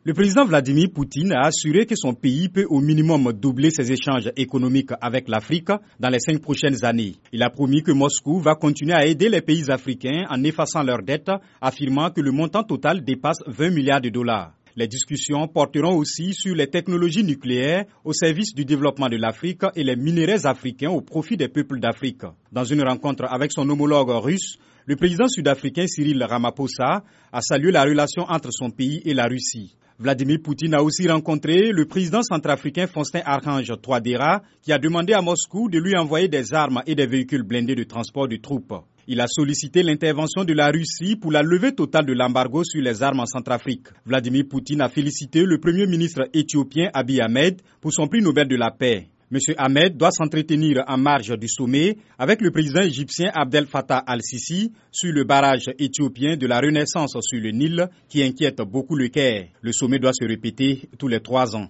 Le président Vladimir Poutine a assuré que son pays peut au minimum doubler ses échanges économiques avec l'Afrique dans les 5 prochaines années. Il a promis que Moscou va continuer à aider les pays africains en effaçant leurs dettes, affirmant que le montant total dépasse 20 milliards de dollars. Les discussions porteront aussi sur les technologies nucléaires au service du développement de l'Afrique et les minéraux africains au profit des peuples d'Afrique. Dans une rencontre avec son homologue russe, le président sud-africain Cyril Ramaphosa a salué la relation entre son pays et la Russie. Vladimir Poutine a aussi rencontré le président centrafricain Faustin Archange Touadéra qui a demandé à Moscou de lui envoyer des armes et des véhicules blindés de transport de troupes. Il a sollicité l'intervention de la Russie pour la levée totale de l'embargo sur les armes en Centrafrique. Vladimir Poutine a félicité le premier ministre éthiopien Abiy Ahmed pour son prix Nobel de la paix. M. Ahmed doit s'entretenir en marge du sommet avec le président égyptien Abdel Fattah al-Sisi sur le barrage éthiopien de la Renaissance sur le Nil qui inquiète beaucoup le Caire. Le sommet doit se répéter tous les 3 ans.